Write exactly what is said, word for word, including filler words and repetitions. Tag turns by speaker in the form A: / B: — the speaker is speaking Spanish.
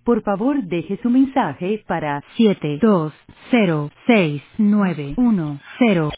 A: Por favor, deje su mensaje para siete dos cero seis nueve uno cero.